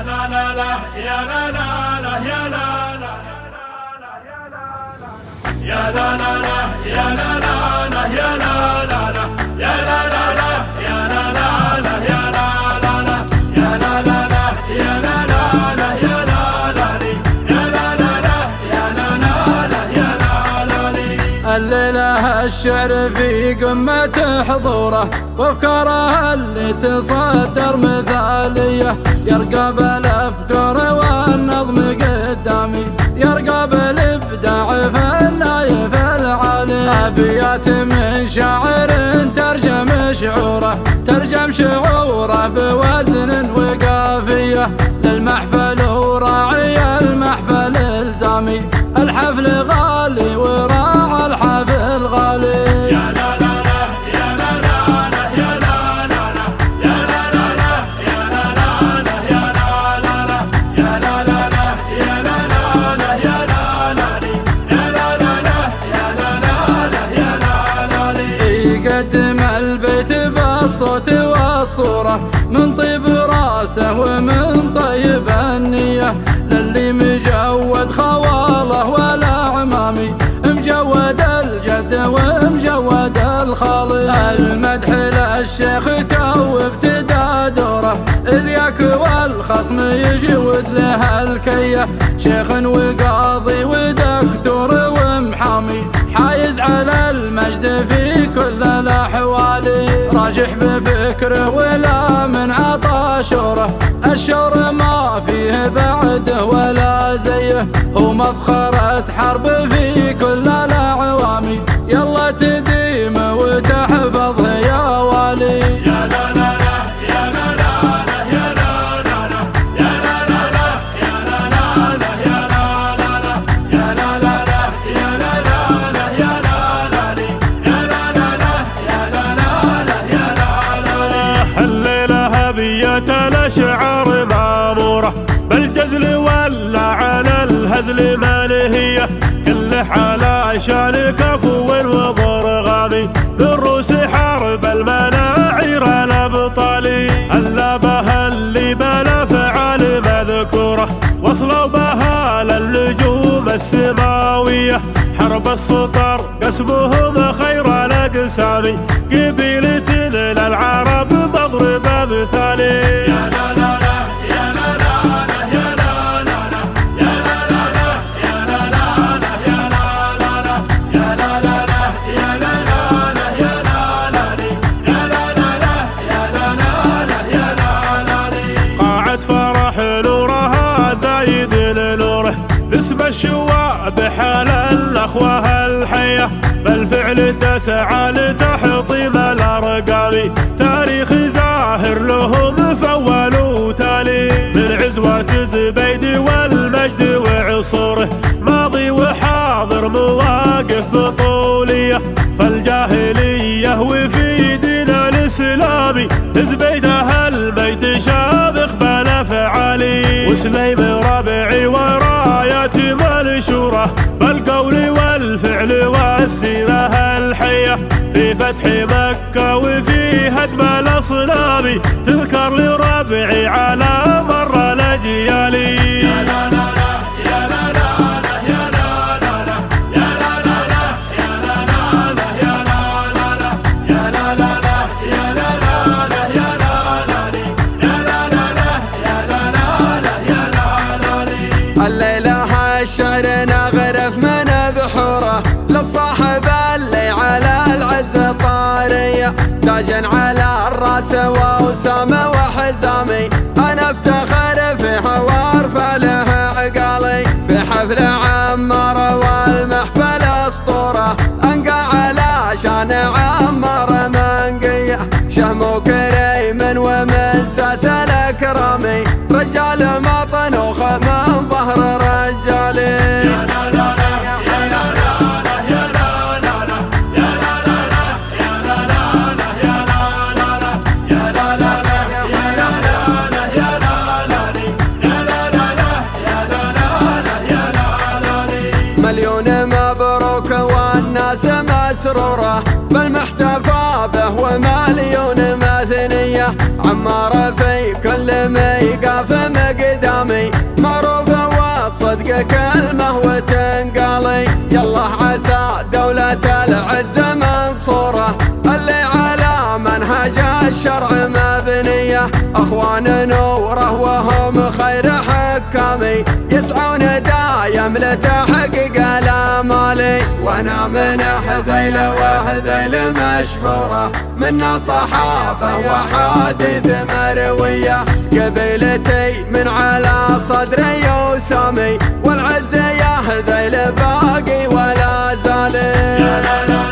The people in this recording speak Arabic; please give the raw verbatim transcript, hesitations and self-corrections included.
لا لا لا يا لا لا لا يا لا لا يا لا لا لا يا لا لا لا يا لا لا لا يا لا لا لا يا لا لا لا يا لا لا لا يا لا لا لا يا لا لا لا يا لا لا لي يا لا لا لا يا لا لا لا يا لا لا لي. الليلة الشعر في قمة حضوره وافكاره اللي تصدر مثالية، يرقى بالافكار والنظم قدامي، يرقى بالابداع في اللايف العالي. ابيات من شاعر ترجم شعوره، ترجم شعوره بوزن وقافية، للمحفل وراعي المحفل الزامي، الحفل غالي وراعى الحفل غالي. يا لا لا لا يا لا لا لا يا لا لا لا يا لا لا لا يا لا لا لا يا لا لا لا يا لا لا لا يا لا لا لا يا لا لا لي يا لا لا لا يا لا لا لا يا لا لا لي. يقدم البيت بالصوت والصورة من طيب راسه ومن طيب النية، للي مجود خواله ولا عمامي، مجود الجد ومجود الخالي. المدح للشيخ تو ابتدى دوره، الياك والخصم يجود له الكيه، شيخ وقاضي ودكتور ومحامي، حايز على المجد في كل الاحوال، راجح بفكره ولا من عطى شوره، الشور ما فيه بعده ولا زيه، هو مفخرة حرب في كل الاعوام، يلا تديم وتحفظه يا والي. يا لا لا لا يا لا لا لا يا لا لا لا يا لا لا لا يا لا لا لا يا لا لا لا يا لا لا لا يا لا لا لا يا لا لا لي يا لا لا لا يا لا لا لا يا لا لا لي. الليلة هبية الأشعار مامورة بالجزل ولا على الهزل منهية، كله على شان كفو وضرغامي، بالروس حرب المناعير الأبطالي، هلا بها اللي بلا فعال مذكورة، وصلوا بها للنجوم السماوية، حرب السطر قسمهم خير الأقسام، قبيلة للعرب مضرب مثالي. يا لا لا لا يا لا لا لا يا لا لا لا يا لا لا لا يا لا لا لا يا لا لا لا يا لا لا لا يا لا لا لا يا لا لا لي يا لا لا لا يا لا لا لا يا لا لا لي. قاعة فرح نورها زايد نوره، باسم الشواب حال الأخوة الحية، بالفعل تسعى لتحطيم الأرقام، تاريخ زاهر لهم فول وتالي، من عزوة زبيد والمجد وعصوره، ماضي وحاضر مواقف بطولية، فالجاهلية وفي دينا الإسلامي، زبيده المجد شامخ بالأفعالي، وسليم ربعي ورايات منشورة، بالقول والفعل والسيرة الحية، في فتح مكة وفي هدم الأصنام، تذكر لربعي على مر الأجيال. يا لا لا لا يا لا لا لا يا لا لا لا يا لا لا لا يا لا لا لا يا لا لا لا يا لا لا لا يا لا لا لا يا لا لا لي يا لا لا لا يا لا لا لا يا لا لا لي. الليلة الشعر نغرف من بحوره، للصاحب اللي على العز طارية، تاجا على الراس ووسامة وحزامي، انا افتخر في حوار فله عقالي، في حفل عمار والمحفل اسطورة، انقى على شان عمار منقية، شهم كريم ومن ساس الاكرامي، رجال مطنوخ من ظهر رجالي. يا لا لا لا يا لا لا لا يا لا لا لا يا لا لا لا يا لا لا لا يا لا لا لا يا لا لا لا يا لا لا لا يا لا لا لي يا لا لا لا يا لا لا لا يا لا لا لي. مليون مبروك والناس مسرورة بالمحتفى به، ومليون مثنية عمار في كل ميقاف مقدار الشرع مبنية، أخوان نوره وهم خير حكامي، يسعون دايم لتحقيق الآمال. وانا من هذيل وهذيل مشهورة، منا صحابة وحادث مروية، قبيلتي من على صدري وسامي، والعز يا هذيل باقي ولا زال.